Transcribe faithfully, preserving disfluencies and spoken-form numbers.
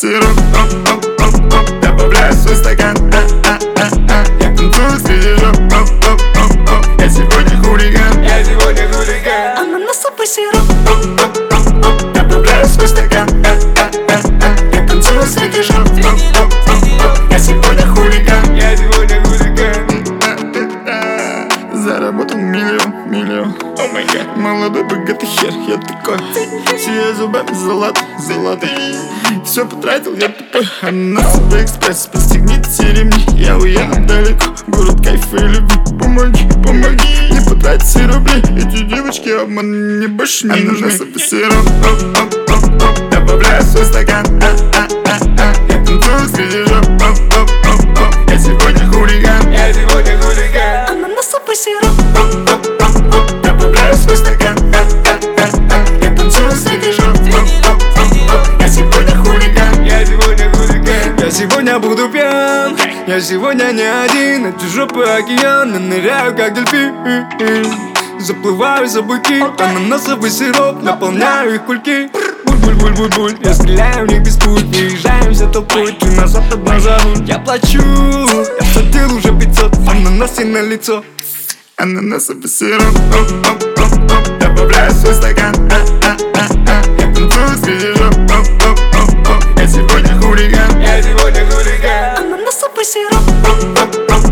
сироп, добавляю в свой стакан. Я танцую среди жоп. Я сегодня хулиган. Я сегодня хулиган. Ананасовый сироп, Добавляю в свой стакан. Я танцую среди жоп. Я сегодня хулиган. Я сегодня хулиган. Заработал миллион, миллион. О май гад. Молодой богатый хер, я такой. Сияю зубами золотой, золотой. Все потратил, я тупой. Ананасовый экспресс, пристегните ремни. Я уеду далеко, город кайфа и любви. Помоги, помоги, не потратить рубли. Эти девочки обман мне больше не нужны. Ананасовый сироп, добавляю в свой стакан. Я танцую среди жоп. Я сегодня хулиган. Я сегодня хулиган. ананасовый сироп, Добавляю в свой стакан. Я танцую среди жоп. Я сегодня хулиган. Я сегодня хулиган. Я сегодня буду пьян. Я сегодня не один. Эти жопы океан. Я ныряю как дельфин. Заплываю за буйки. Ананасовый сироп. Наполняю их кульки. Буль-буль-буль-буль-буль. Я стреляю в них без пуль. Выезжаем толпой. Ты на запад, на запад. Я плачу. Я платил уже пятьсот. Ананасы на лицо. Ананасовый сироп, добавляю в свой стакан. Я танцую среди жоп. Я сегодня хулиган. Я сегодня хулиган. ананасовый сироп,